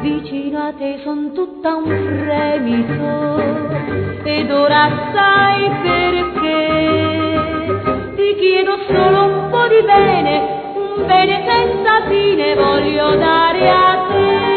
vicino a te son tutta un fremito, ed ora sai perché ti chiedo solo un po' di bene, un bene senza fine voglio dare a te.